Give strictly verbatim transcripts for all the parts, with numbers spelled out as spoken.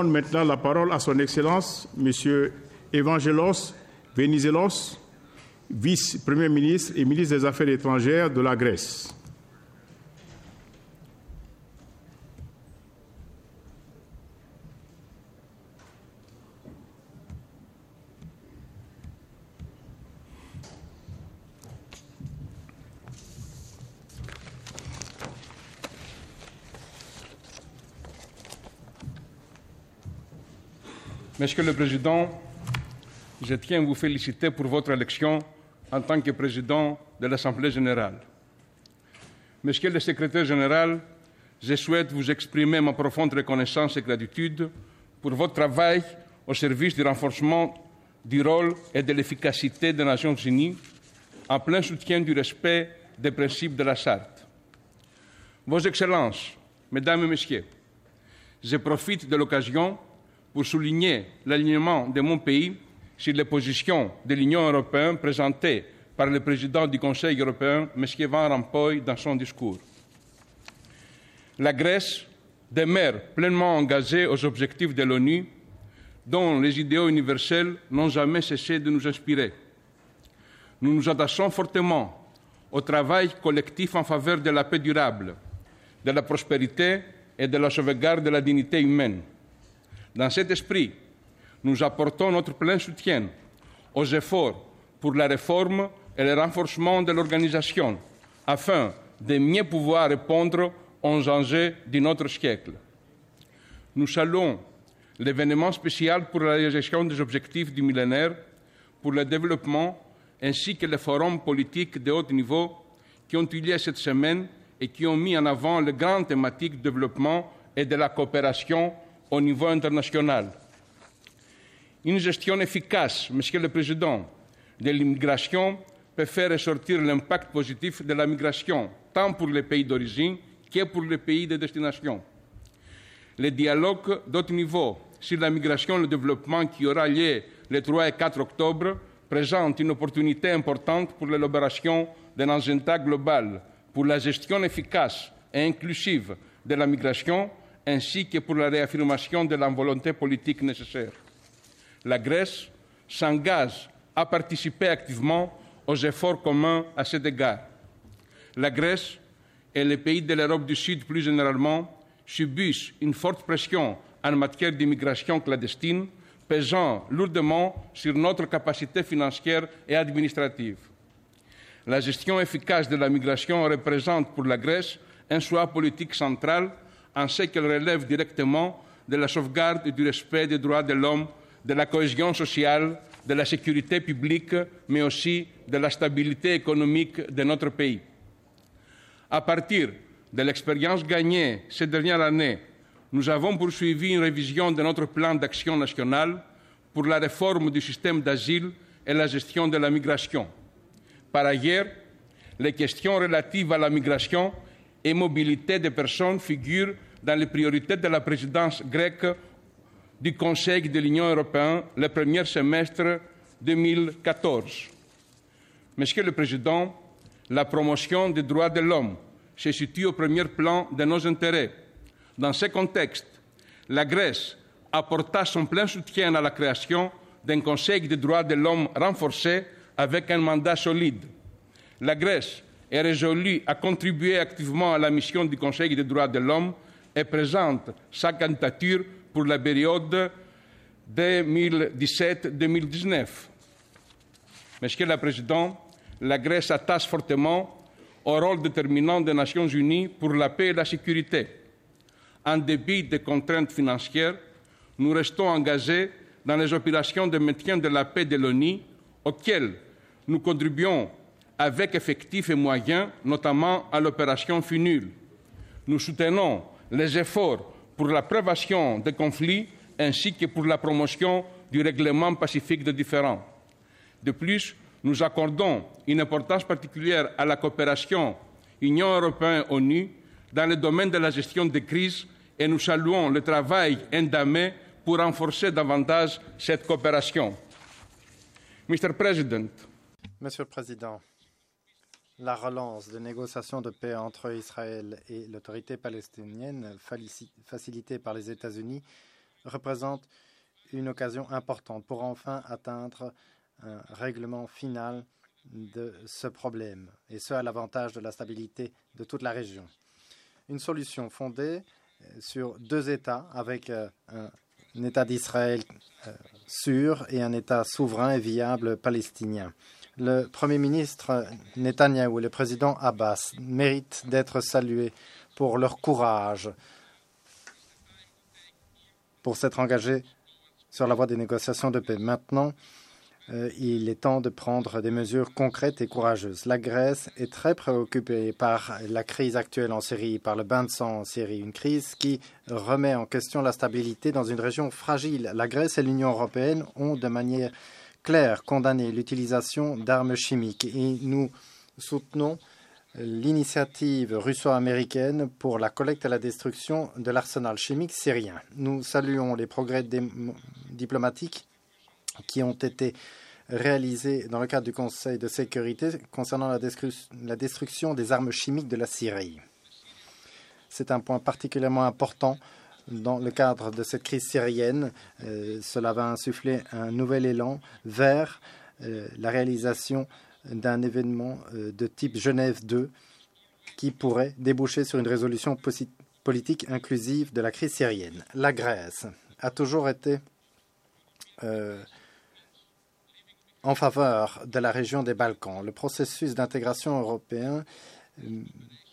donne maintenant la parole à son Excellence, M. Evangelos Venizelos, vice-premier ministre et ministre des Affaires étrangères de la Grèce. Monsieur le Président, je tiens à vous féliciter pour votre élection en tant que président de l'Assemblée générale. Monsieur le secrétaire général, je souhaite vous exprimer ma profonde reconnaissance et gratitude pour votre travail au service du renforcement du rôle et de l'efficacité des Nations unies, en plein soutien du respect des principes de la Charte. Vos Excellences, Mesdames et Messieurs, je profite de l'occasion pour souligner l'alignement de mon pays sur les positions de l'Union européenne présentées par le président du Conseil européen, M. Van Rompuy, dans son discours. La Grèce demeure pleinement engagée aux objectifs de l'ONU, dont les idéaux universels n'ont jamais cessé de nous inspirer. Nous nous attachons fortement au travail collectif en faveur de la paix durable, de la prospérité et de la sauvegarde de la dignité humaine. Dans cet esprit, nous apportons notre plein soutien aux efforts pour la réforme et le renforcement de l'organisation, afin de mieux pouvoir répondre aux enjeux de notre siècle. Nous saluons l'événement spécial pour la réalisation des objectifs du millénaire pour le développement, ainsi que les forums politiques de haut niveau qui ont eu lieu cette semaine et qui ont mis en avant les grandes thématiques du développement et de la coopération au niveau international. Une gestion efficace, Monsieur le Président, de l'immigration peut faire ressortir l'impact positif de la migration, tant pour les pays d'origine que pour les pays de destination. Le dialogue d'autre niveau sur la migration et le développement qui aura lieu le trois et quatre octobre présente une opportunité importante pour l'élaboration d'un agenda global pour la gestion efficace et inclusive de la migration, ainsi que pour la réaffirmation de la volonté politique nécessaire. La Grèce s'engage à participer activement aux efforts communs à cet égard. La Grèce et les pays de l'Europe du Sud plus généralement subissent une forte pression en matière d'immigration clandestine, pesant lourdement sur notre capacité financière et administrative. La gestion efficace de la migration représente pour la Grèce un choix politique central en ce qu'elle relève directement de la sauvegarde et du respect des droits de l'homme, de la cohésion sociale, de la sécurité publique, mais aussi de la stabilité économique de notre pays. À partir de l'expérience gagnée ces dernières années, nous avons poursuivi une révision de notre plan d'action national pour la réforme du système d'asile et la gestion de la migration. Par ailleurs, les questions relatives à la migration et mobilité des personnes figurent dans les priorités de la présidence grecque du Conseil de l'Union européenne le premier semestre deux mille quatorze. Monsieur le Président, la promotion des droits de l'homme se situe au premier plan de nos intérêts. Dans ce contexte, la Grèce apporta son plein soutien à la création d'un Conseil des droits de l'homme renforcé avec un mandat solide. La Grèce est résolue à contribuer activement à la mission du Conseil des droits de l'homme et présente sa candidature pour la période deux mille dix-sept deux mille dix-neuf. Monsieur le Président, la Grèce attache fortement au rôle déterminant des Nations unies pour la paix et la sécurité. En dépit des contraintes financières, nous restons engagés dans les opérations de maintien de la paix de l'ONU, auxquelles nous contribuons avec effectifs et moyens, notamment à l'opération FUNUL. Nous soutenons les efforts pour la prévention des conflits ainsi que pour la promotion du règlement pacifique des différends. De plus, nous accordons une importance particulière à la coopération Union européenne-ONU dans le domaine de la gestion des crises et nous saluons le travail entamé pour renforcer davantage cette coopération. Monsieur le Président, la relance des négociations de paix entre Israël et l'autorité palestinienne, facilitée par les États-Unis, représente une occasion importante pour enfin atteindre un règlement final de ce problème, et ce à l'avantage de la stabilité de toute la région. Une solution fondée sur deux États avec un, un État d'Israël sûr et un État souverain et viable palestinien. Le Premier ministre Netanyahou et le président Abbas méritent d'être salués pour leur courage, pour s'être engagés sur la voie des négociations de paix. Maintenant, euh, il est temps de prendre des mesures concrètes et courageuses. La Grèce est très préoccupée par la crise actuelle en Syrie, par le bain de sang en Syrie, une crise qui remet en question la stabilité dans une région fragile. La Grèce et l'Union européenne ont de manière claire condamné l'utilisation d'armes chimiques et nous soutenons l'initiative russo-américaine pour la collecte et la destruction de l'arsenal chimique syrien. Nous saluons les progrès diplomatiques qui ont été réalisés dans le cadre du Conseil de sécurité concernant la, destru la destruction des armes chimiques de la Syrie. C'est un point particulièrement important dans le cadre de cette crise syrienne. Euh, cela va insuffler un nouvel élan vers euh, la réalisation d'un événement de type Genève deux qui pourrait déboucher sur une résolution politique inclusive de la crise syrienne. La Grèce a toujours été euh, en faveur de la région des Balkans. Le processus d'intégration européen euh,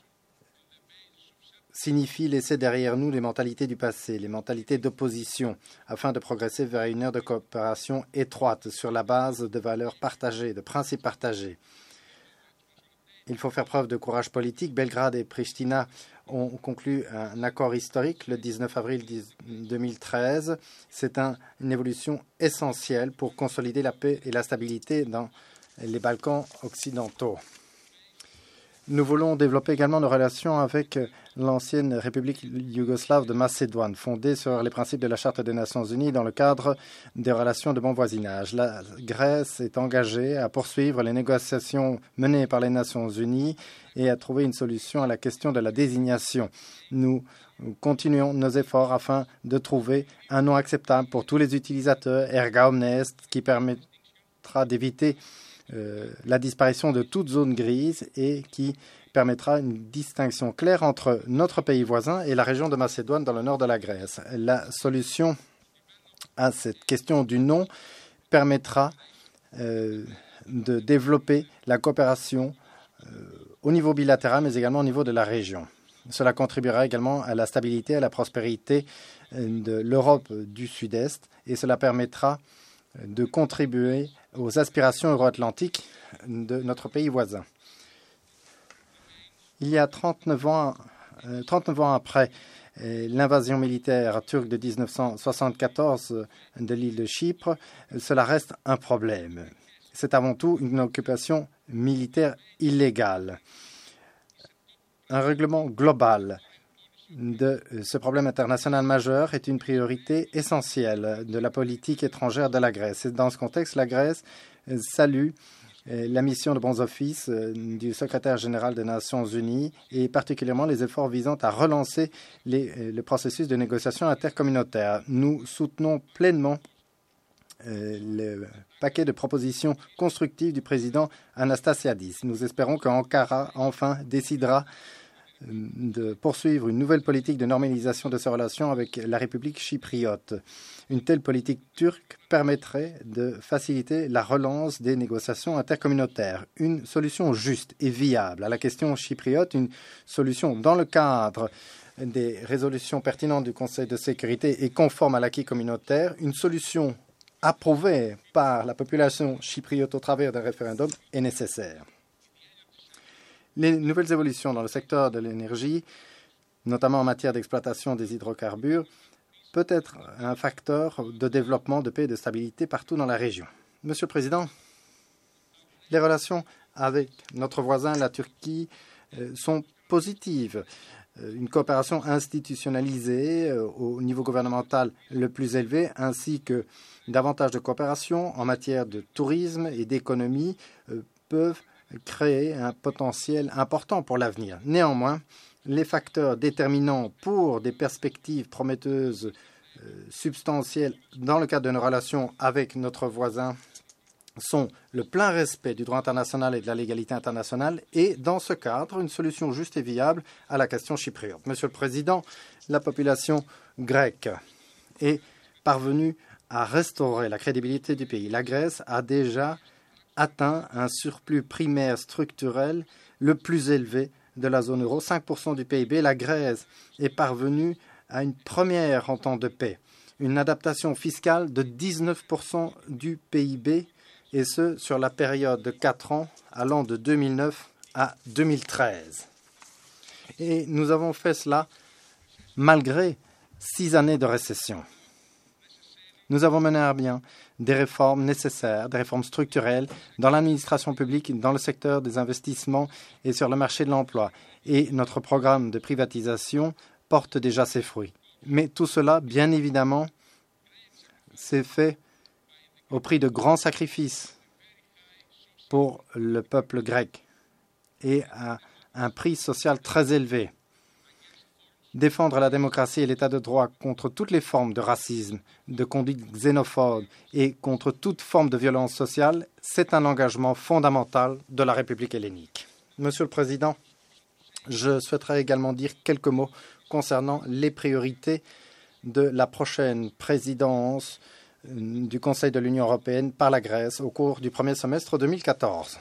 signifie laisser derrière nous les mentalités du passé, les mentalités d'opposition, afin de progresser vers une ère de coopération étroite sur la base de valeurs partagées, de principes partagés. Il faut faire preuve de courage politique. Belgrade et Pristina ont conclu un accord historique le dix-neuf avril deux mille treize. C'est un, une évolution essentielle pour consolider la paix et la stabilité dans les Balkans occidentaux. Nous voulons développer également nos relations avec l'ancienne République yougoslave de Macédoine, fondée sur les principes de la Charte des Nations unies dans le cadre des relations de bon voisinage. La Grèce est engagée à poursuivre les négociations menées par les Nations unies et à trouver une solution à la question de la désignation. Nous continuons nos efforts afin de trouver un nom acceptable pour tous les utilisateurs, erga omnes, qui permettra d'éviter Euh, la disparition de toute zone grise et qui permettra une distinction claire entre notre pays voisin et la région de Macédoine dans le nord de la Grèce. La solution à cette question du nom permettra euh, de développer la coopération euh, au niveau bilatéral, mais également au niveau de la région. Cela contribuera également à la stabilité et à la prospérité de l'Europe du Sud-Est et cela permettra de contribuer aux aspirations euro-atlantiques de notre pays voisin. Il y a trente-neuf ans, euh, trente-neuf ans après euh, l'invasion militaire turque de mille neuf cent soixante-quatorze de l'île de Chypre, cela reste un problème. C'est avant tout une occupation militaire illégale. Un règlement global de ce problème international majeur est une priorité essentielle de la politique étrangère de la Grèce. Et dans ce contexte, la Grèce salue la mission de bons offices du secrétaire général des Nations unies et particulièrement les efforts visant à relancer les, le processus de négociation intercommunautaire. Nous soutenons pleinement le paquet de propositions constructives du président Anastasiadis. Nous espérons qu'Ankara enfin décidera de poursuivre une nouvelle politique de normalisation de ses relations avec la République chypriote. Une telle politique turque permettrait de faciliter la relance des négociations intercommunautaires. Une solution juste et viable à la question chypriote, une solution dans le cadre des résolutions pertinentes du Conseil de sécurité et conforme à l'acquis communautaire, une solution approuvée par la population chypriote au travers d'un référendum est nécessaire. Les nouvelles évolutions dans le secteur de l'énergie, notamment en matière d'exploitation des hydrocarbures, peut être un facteur de développement de paix et de stabilité partout dans la région. Monsieur le Président, les relations avec notre voisin, la Turquie, sont positives. Une coopération institutionnalisée au niveau gouvernemental le plus élevé, ainsi que davantage de coopération en matière de tourisme et d'économie peuvent créer un potentiel important pour l'avenir. Néanmoins, les facteurs déterminants pour des perspectives prometteuses substantiels dans le cadre de nos relations avec notre voisin sont le plein respect du droit international et de la légalité internationale et, dans ce cadre, une solution juste et viable à la question chypriote. Monsieur le Président, la population grecque est parvenue à restaurer la crédibilité du pays. La Grèce a déjà atteint un surplus primaire structurel le plus élevé de la zone euro, cinq pour cent du P I B. La Grèce est parvenue à une première entente de paix, une adaptation fiscale de dix-neuf pour cent du P I B, et ce, sur la période de quatre ans allant de deux mille neuf à deux mille treize. Et nous avons fait cela malgré six années de récession. Nous avons mené à bien des réformes nécessaires, des réformes structurelles dans l'administration publique, dans le secteur des investissements et sur le marché de l'emploi. Et notre programme de privatisation porte déjà ses fruits. Mais tout cela, bien évidemment, s'est fait au prix de grands sacrifices pour le peuple grec et à un prix social très élevé. Défendre la démocratie et l'état de droit contre toutes les formes de racisme, de conduite xénophobe et contre toute forme de violence sociale, c'est un engagement fondamental de la République hellénique. Monsieur le Président, je souhaiterais également dire quelques mots concernant les priorités de la prochaine présidence du Conseil de l'Union européenne par la Grèce au cours du premier semestre deux mille quatorze.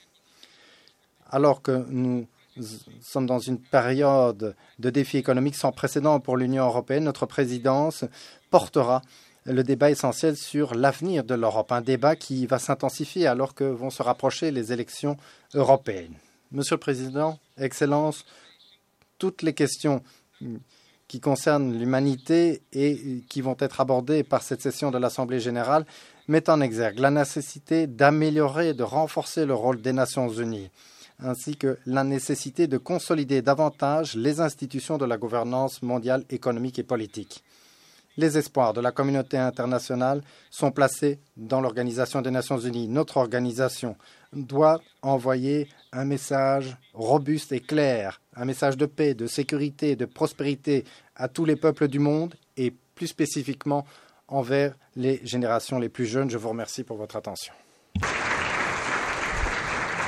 Alors que nous sommes dans une période de défis économiques sans précédent pour l'Union européenne, notre présidence portera le débat essentiel sur l'avenir de l'Europe, un débat qui va s'intensifier alors que vont se rapprocher les élections européennes. Monsieur le Président, Excellences, toutes les questions qui concernent l'humanité et qui vont être abordées par cette session de l'Assemblée générale mettent en exergue la nécessité d'améliorer et de renforcer le rôle des Nations unies, ainsi que la nécessité de consolider davantage les institutions de la gouvernance mondiale économique et politique. Les espoirs de la communauté internationale sont placés dans l'Organisation des Nations unies. Notre organisation doit envoyer un message robuste et clair, un message de paix, de sécurité, de prospérité à tous les peuples du monde et plus spécifiquement envers les générations les plus jeunes. Je vous remercie pour votre attention.